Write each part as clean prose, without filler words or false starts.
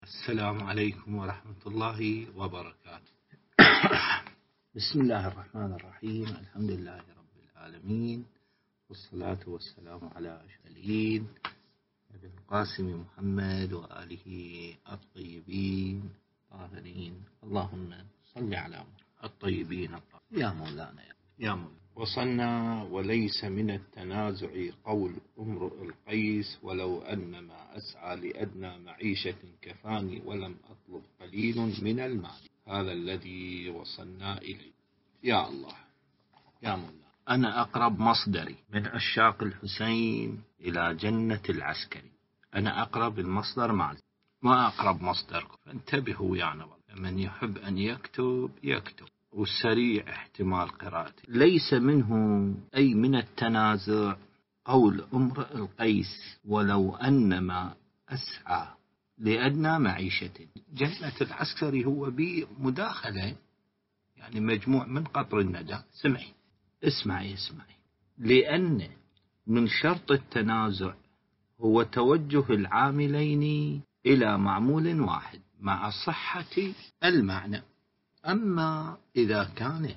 السلام عليكم ورحمة الله وبركاته. بسم الله الرحمن الرحيم. الحمد لله رب العالمين، والصلاة والسلام على أشهد أبي القاسم محمد وآله الطيبين الطاهرين. اللهم صل على الطيبين الطاهرين. يا مولانا يا مولانا. وصلنا: وليس من التنازع قول امرؤ القيس ولو أنما أسعى لأدنى معيشة كفاني ولم أطلب قليل من المال. هذا الذي وصلنا إليه. يا الله يا مولانا، أنا أقرب مصدري من عشاق الحسين إلى جنة العسكري. أنا أقرب المصدر معي، ما أقرب مصدركم، فانتبهوا يا نبض. من يحب أن يكتب يكتب، والسريع احتمال قراءته. ليس منه أي من التنازع قول امرئ القيس ولو أنما أسعى لأدنى معيشة. جنة العسكري هو بمداخلة، يعني مجموع من قطر الندى. اسمعي لأن من شرط التنازع هو توجه العاملين إلى معمول واحد مع صحة المعنى. أما إذا كان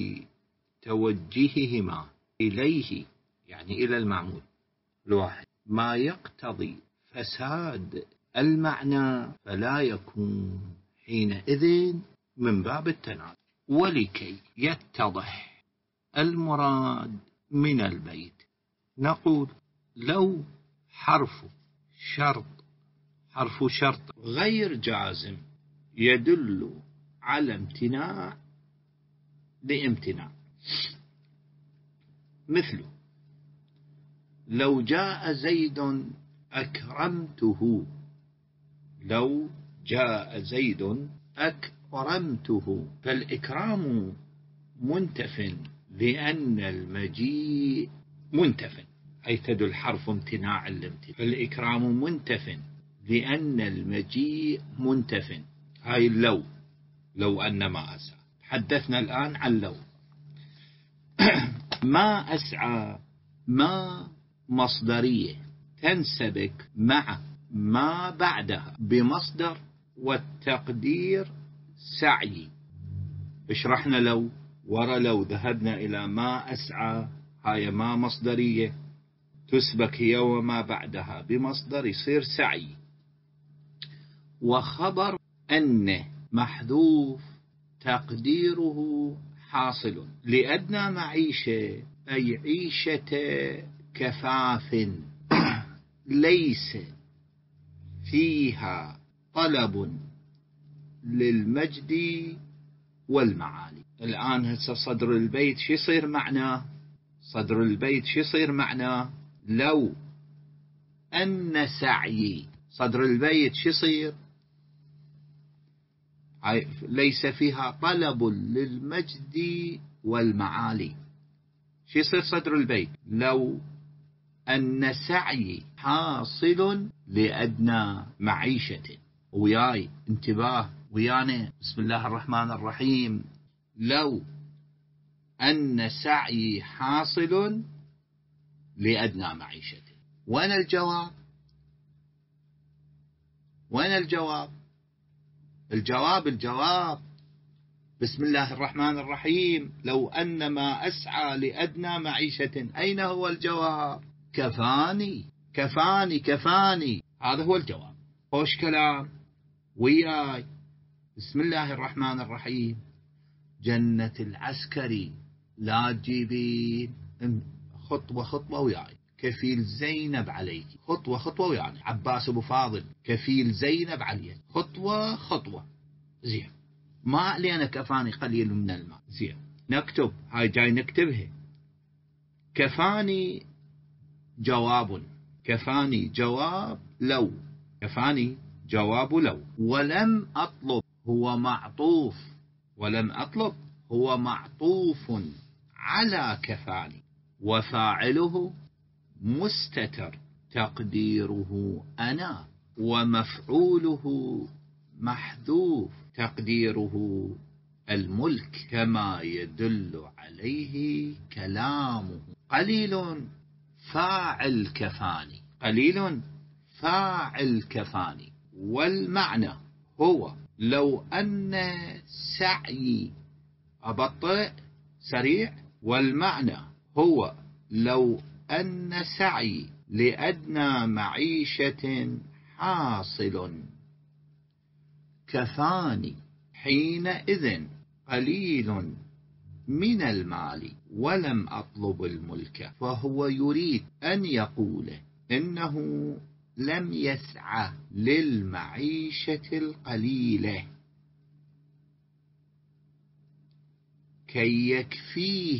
بتوجههما إليه، يعني إلى المعمول الواحد، ما يقتضي فساد المعنى، فلا يكون حينئذ من باب التنازع. ولكي يتضح المراد من البيت نقول: لو حرف شرط غير جازم يدل على امتناع بامتناع، مثل لو جاء زيد أكرمته. لو جاء زيد أكرمته، فالإكرام منتف لأن المجيء منتف، أي تدل حرف امتناع الامتناع. فالإكرام منتف لأن المجيء منتف. هاي لو أنما أسعى. حدثنا الآن عن لو. ما أسعى ما مصدرية تنسبك مع ما بعدها بمصدر، والتقدير سعي. اشرحنا لو لو ذهبنا إلى ما أسعى، هاي ما مصدرية تسبك هي وما بعدها بمصدر، يصير سعي. وخبر أن محذوف تقديره حاصل لأدنى معيشة، أي عيشة كفاف ليس فيها طلب للمجد والمعالي. الآن هسه صدر البيت شو يصير معناه؟ صدر البيت شو يصير معناه؟ لو أن سعيي، صدر البيت شو يصير؟ ليس فيها طلب للمجد والمعالي. شو يصير صدر البيت؟ لو أن سعي حاصل لأدنى معيشة. وياي انتباه ويانا، بسم الله الرحمن الرحيم. لو أن سعي حاصل لأدنى معيشة. وين الجواب؟ الجواب بسم الله الرحمن الرحيم. لو أن ما أسعى لأدنى معيشة، أين هو الجواب؟ كفاني. هذا هو الجواب. خوش كلام وياي. بسم الله الرحمن الرحيم. جنة العسكري لا تجيبين خطوة وياي. كفيل زينب عليك خطوة وياي. عباس أبو فاضل كفيل زينب عليك خطوة. زين، ما علينا كفاني قليل من الماء. زين، نكتب هاي، جاي نكتبها. كفاني جواب لو. كفاني جواب لو. ولم أطلب هو معطوف على كفاني، وفاعله مستتر تقديره أنا، ومفعوله محذوف تقديره الملك، كما يدل عليه كلامه. قليل فاعل كفاني والمعنى هو لو أن سعيي أبطئ سريع، والمعنى هو لو أن سعي لأدنى معيشة حاصل كفاني حينئذ قليل من المال ولم أطلب الملك. فهو يريد أن يقول إنه لم يسعى للمعيشة القليلة كي يكفيه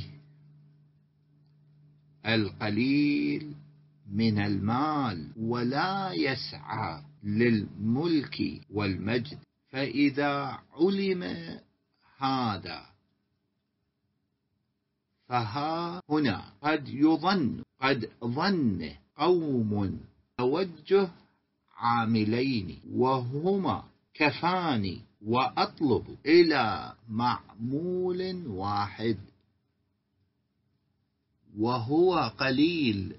القليل من المال، ولا يسعى للملك والمجد. فإذا علم هذا فها هنا قد ظن قوم توجه عاملين وهما كفاني وأطلب إلى معمول واحد وهو قليل،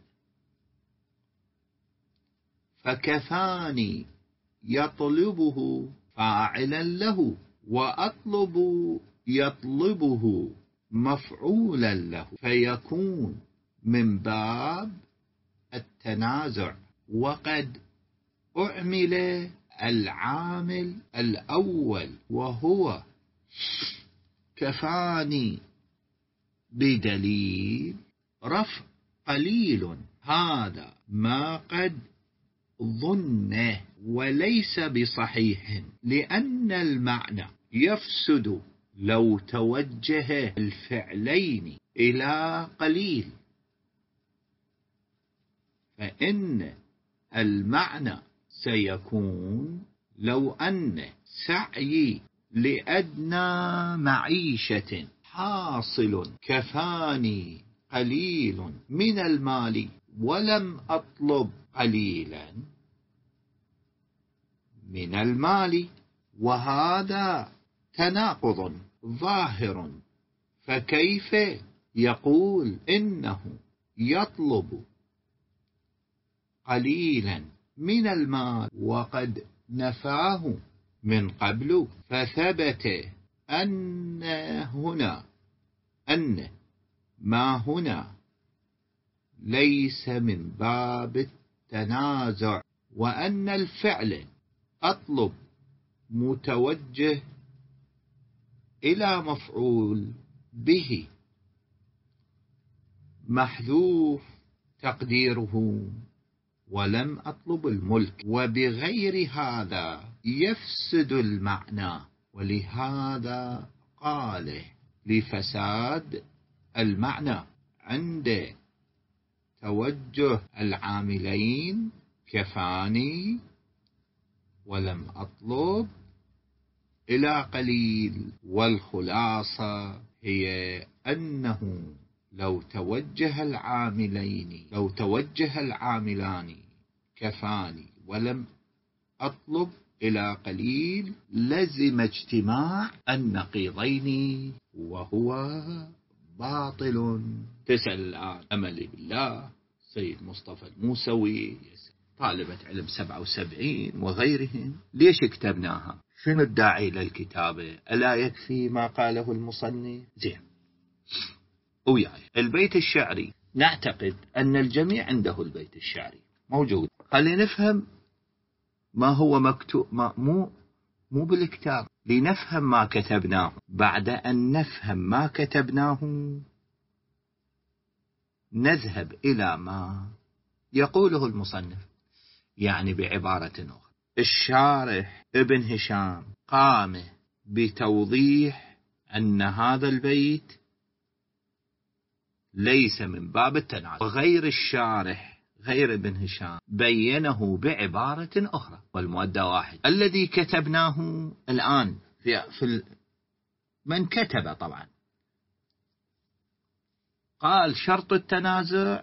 فكفاني يطلبه فاعلا له، وأطلب يطلبه مفعولا له، فيكون من باب التنازع. وقد أعمل العامل الأول وهو كفاني بدليل رفع قليل، هذا ما قد ظنه وليس بصحيح، لأن المعنى يفسد لو توجه الفعلين إلى قليل، فإن المعنى سيكون لو أن سعيي لأدنى معيشة حاصل كفاني قليل من المال ولم أطلب قليلا من المال، وهذا تناقض ظاهر. فكيف يقول إنه يطلب قليلا من المال وقد نفاه من قبل؟ فثبت أن ما هنا ليس من باب التنازع، وأن الفعل أطلب متوجه إلى مفعول به محذوف تقديره ولم أطلب الملك، وبغير هذا يفسد المعنى. ولهذا قال لفساد المعنى عند توجه العاملين كفاني ولم أطلب إلى قليل. والخلاصة هي أنه لو توجه العاملان كفاني ولم أطلب إلى قليل لزم اجتماع النقيضين، وهو باطل. تسأل الآن أملي بالله سيد مصطفى الموسوي، طالبة علم 77 وغيرهم، ليش كتبناها؟ شنو الداعي للكتابة؟ ألا يكفي ما قاله المصنف؟ زين، وياي البيت الشعري، نعتقد أن الجميع عنده البيت الشعري موجود. خلينا نفهم ما هو مكتوب، مو بالكتاب، لنفهم ما كتبناه. بعد أن نفهم ما كتبناه نذهب إلى ما يقوله المصنف. يعني بعبارة أخرى، الشارح ابن هشام قام بتوضيح أن هذا البيت ليس من باب التنازع، وغير الشارح غير ابن هشام بينه بعبارة أخرى، والمؤدى واحد. الذي كتبناه الآن في من كتب طبعا قال شرط التنازع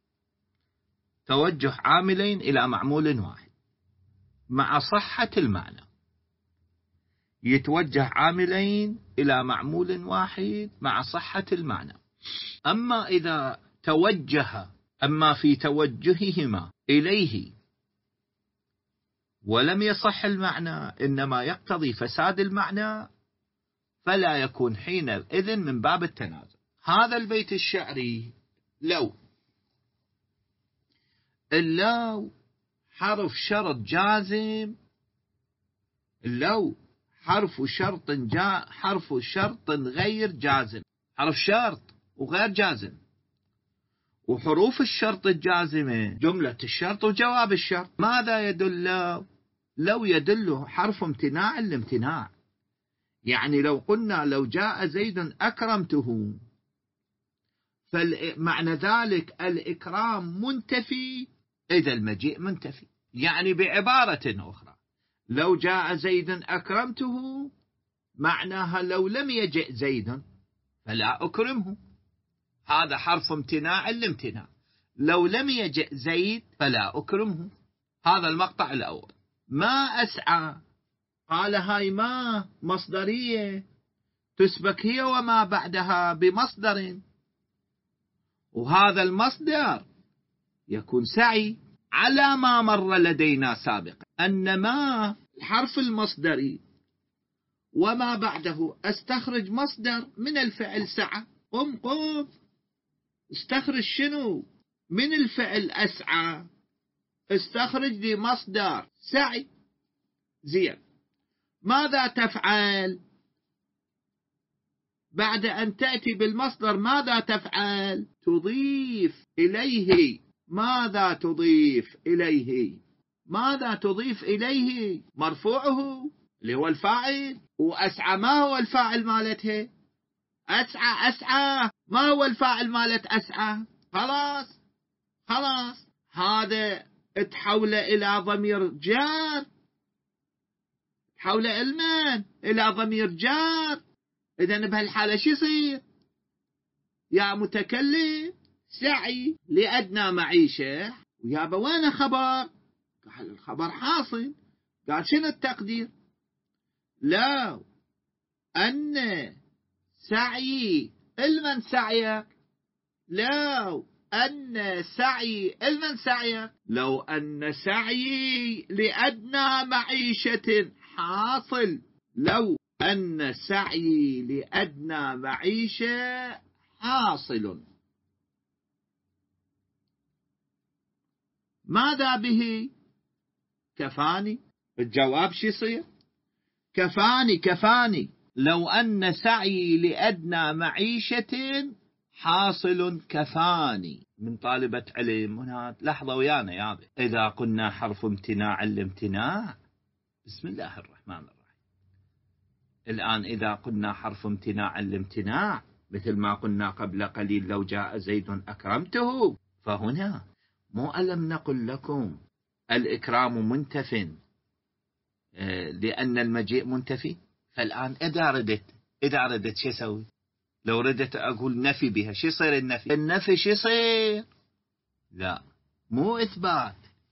توجه عاملين إلى معمول واحد مع صحة المعنى. يتوجه عاملين إلى معمول واحد مع صحة المعنى. أما في توجههما إليه ولم يصح المعنى إنما يقتضي فساد المعنى، فلا يكون حينئذ من باب التنازع. هذا البيت الشعري لو حرف شرط جازم، لو حرف شرط غير جازم، حرف شرط وغير جازم، وحروف الشرط الجازمة جملة الشرط وجواب الشرط. ماذا يدل لو يدل حرف امتناع الامتناع. يعني لو قلنا لو جاء زيد أكرمته، فمعنى ذلك الإكرام منتفي إذا المجيء منتفي. يعني بعبارة أخرى، لو جاء زيد أكرمته معناها لو لم يجئ زيد فلا أكرمه، هذا حرف امتناع الامتناع. لو لم يجئ زيد فلا أكرمه، هذا المقطع الأول. ما أسعى، قال هاي ما مصدرية تسبك هي وما بعدها بمصدر، وهذا المصدر يكون سعي على ما مر لدينا سابقا، أن ما الحرف المصدري وما بعده استخرج مصدر من الفعل سعى. قم استخرج شنو من الفعل أسعى؟ استخرج لي مصدر سعي. زين، ماذا تفعل بعد أن تأتي بالمصدر؟ ماذا تفعل؟ تضيف إليه. ماذا تضيف إليه؟ ماذا تضيف إليه؟ مرفوعه اللي هو الفاعل. وأسعى ما هو الفاعل مالتها؟ أسعى ما هو الفاعل مالت أسعى؟ خلاص هذا تحول إلى ضمير جار، تحول إلى ضمير جار. إذن بهالحالة شو يصير يا متكلم؟ سعي لأدنى معيشة، ويابا وين خبر؟ قال الخبر حاصل. قال شنو التقدير؟ لو أن سعي المن سعيك، لو أن سعي المن سعيك، لو أن سعي لأدنى معيشة حاصل، لو أن سعي لأدنى معيشة حاصل، ماذا به؟ كفاني. الجواب شو يصير؟ كفاني. لو أن سعي لأدنى معيشة حاصل كفاني. من طالبة علم هنا لحظة ويانا يابا، إذا قلنا حرف امتناع الامتناع، بسم الله الرحمن الرحيم. الآن إذا قلنا حرف امتناع الامتناع مثل ما قلنا قبل قليل لو جاء زيد أكرمته، فهنا مو ألم نقل لكم الإكرام منتف لأن المجيء منتفي؟ فالآن إذا ردت شو أسوي؟ لو ردت أقول نفي بها، شو يصير النفي؟ النفي شو يصير؟ لا، مو إثبات.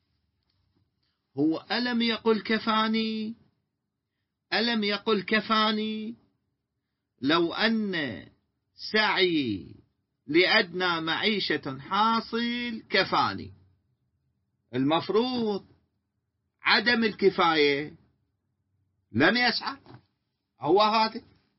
هو ألم يقل كفاني؟ ألم يقل كفاني لو أن سعي لأدنى معيشة حاصل كفاني. المفروض عدم الكفاية لم يسعى، هو هذا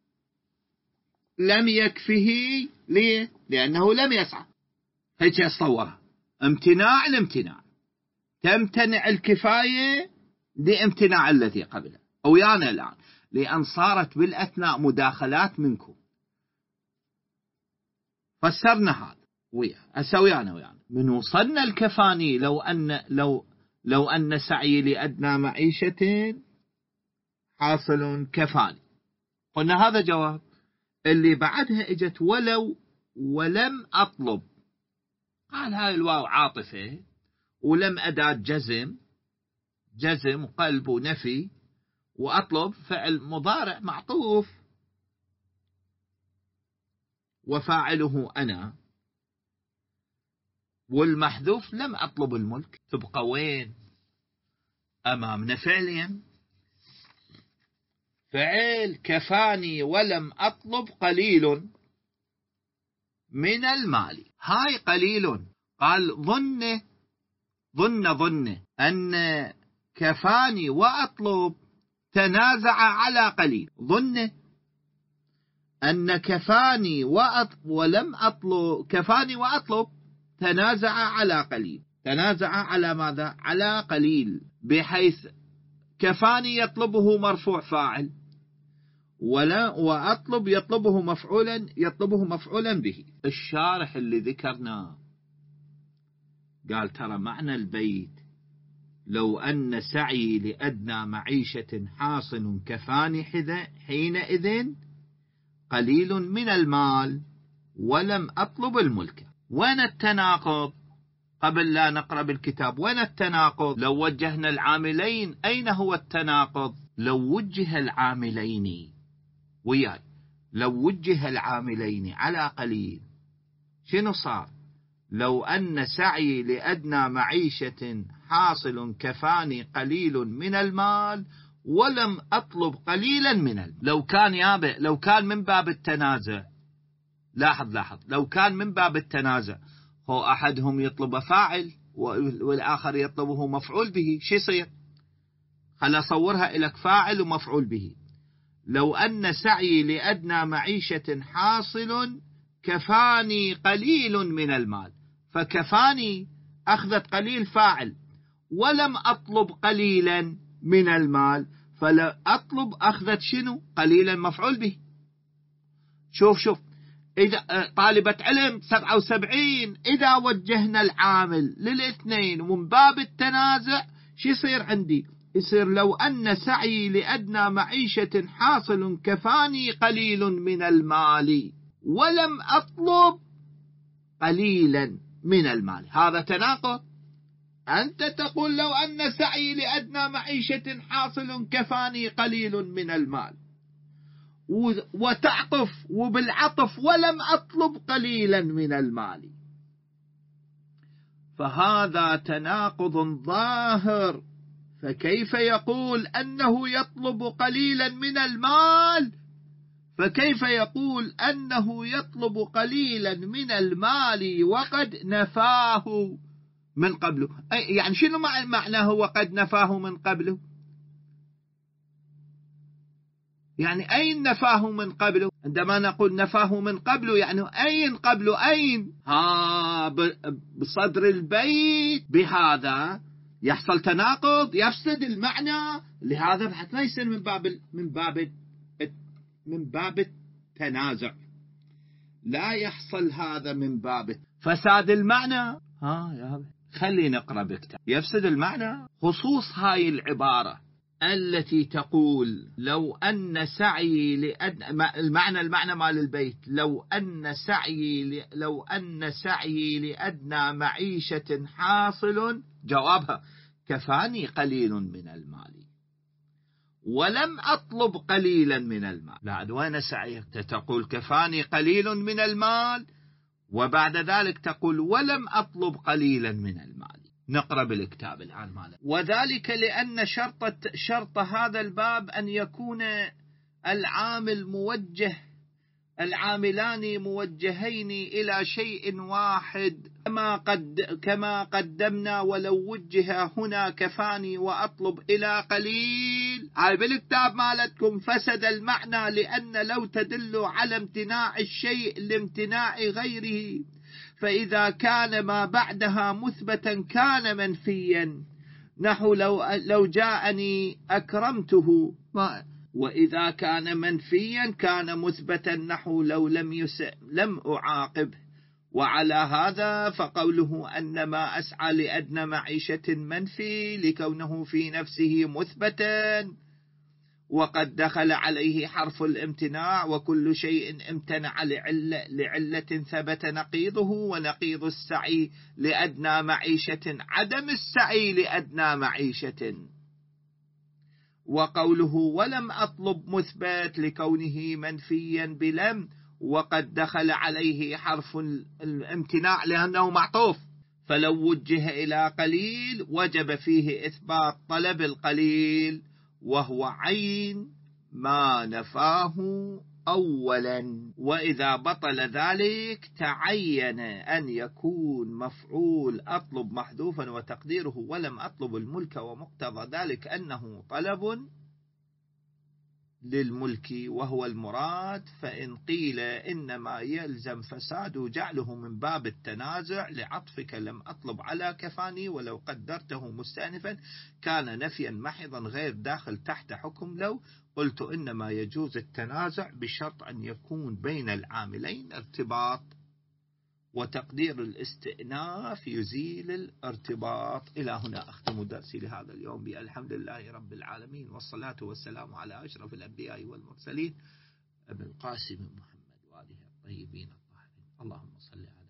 لم يكفه. ليه؟ لأنه لم يسعى. هيك أصورها امتناع الامتناع، تمتنع الكفاية لامتناع الذي قبله. ويانا الآن لأن صارت بالأثناء مداخلات منكم فسرنا هذا ويانا من وصلنا الكفاني لو أن سعي لأدنى معيشة حاصل كفاني، قلنا هذا جواب. اللي بعدها اجت ولم أطلب، قال هاي الواو عاطفة، ولم أداة جزم وقلب ونفي، وأطلب فعل مضارع معطوف وفاعله أنا، والمحذوف لم أطلب الملك. تبقى وين أمامنا فعلين؟ فعل كفاني ولم أطلب قليل من المال. هاي قليل، قال ظن أن كفاني وأطلب تنازع على قليل. ظن أن كفاني ولم أطلب، كفاني وأطلب تنازع على قليل. تنازع على ماذا؟ على قليل، بحيث كفاني يطلبه مرفوع فاعل، وأطلب يطلبه مفعولا به. الشارح اللي ذكرناه قال ترى معنى البيت لو أن سعي لأدنى معيشة حاصل كفاني حينئذ قليل من المال ولم أطلب الملك. وين التناقض؟ قبل لا نقرأ بالكتاب، وين التناقض؟ لو وجهنا العاملين أين هو التناقض؟ لو وجه العاملين وياي، لو وجه العاملين على قليل شنو صار؟ لو أن سعي لأدنى معيشة حاصل كفاني قليل من المال ولم أطلب قليلا من المال. لو كان من باب التنازع، لاحظ لو كان من باب التنازع، هو أحدهم يطلب فاعل والآخر يطلبه مفعول به، شو يصير؟ خل أصورها إليك فاعل ومفعول به. لو أن سعي لأدنى معيشة حاصل كفاني قليل من المال، فكفاني أخذت قليل فاعل، ولم أطلب قليلا من المال، فلا أطلب أخذت شنو؟ قليلا مفعول به. شوف إذا طالبة علم 77، إذا وجهنا العامل للاثنين ومن باب التنازع شو يصير عندي؟ يصير لو أن سعي لأدنى معيشة حاصل كفاني قليل من المال ولم أطلب قليلا من المال. هذا تناقض. أنت تقول لو أن سعي لأدنى معيشة حاصل كفاني قليل من المال، وتعطف وبالعطف ولم أطلب قليلا من المال، فهذا تناقض ظاهر. فكيف يقول أنه يطلب قليلا من المال؟ فكيف يقول أنه يطلب قليلا من المال وقد نفاه من قبله؟ يعني شنو معناه وقد نفاه من قبله؟ يعني أين نفاه من قبله؟ عندما نقول نفاه من قبله يعني أين قبله؟ أين؟ بصدر البيت. بهذا يحصل تناقض، يفسد المعنى. لهذا بحث لا يصير من باب التنازع، لا يحصل هذا من باب فساد المعنى. خلي نقرأ بكتاب. يفسد المعنى خصوص هاي العبارة التي تقول لو أن سعي المعنى مال البيت لو أن سعي لأدنى معيشة حاصل، جوابها كفاني قليل من المال ولم أطلب قليلا من المال. لا، وين سعيك؟ تقول كفاني قليل من المال وبعد ذلك تقول ولم أطلب قليلا من المال. نقرأ بالكتاب الآن ماله. وذلك لأن شرط هذا الباب أن يكون العاملان موجهين إلى شيء واحد كما قدمنا. ولو وجه هنا كفاني وأطلب إلى قليل، هاي بالكتاب مالتكم، فسد المعنى، لأن لو تدل على امتناع الشيء لامتناع غيره، فإذا كان ما بعدها مثبتا كان منفيا، نحو لو جاءني أكرمته، وإذا كان منفيا كان مثبتا، نحو لو لم أعاقبه. وعلى هذا فقوله أن ما أسعى لأدنى معيشة منفي لكونه في نفسه مثبتا، وقد دخل عليه حرف الامتناع، وكل شيء امتنع لعلة ثبت نقيضه، ونقيض السعي لأدنى معيشة عدم السعي لأدنى معيشة. وقوله ولم أطلب مثبت لكونه منفيا بلم، وقد دخل عليه حرف الامتناع لأنه معطوف، فلو وجه إلى قليل وجب فيه إثبات طلب القليل، وهو عين ما نفاه أولا، وإذا بطل ذلك تعين أن يكون مفعول أطلب محذوفا وتقديره ولم أطلب الملك، ومقتضى ذلك أنه طلب للملك وهو المراد. فإن قيل إنما يلزم فساد جعله من باب التنازع لعطفك لم أطلب على كفاني ولو قدرته مستأنفا كان نفيا محضا غير داخل تحت حكم لو. قلت إنما يجوز التنازع بشرط أن يكون بين العاملين ارتباط، وتقدير الاستئناف يزيل الارتباط. إلى هنا أختم درسي لهذا اليوم بالحمد لله رب العالمين، والصلاة والسلام على أشرف الأنبياء والمرسلين أبي القاسم محمد وآله الطيبين الطاهرين. اللهم صل على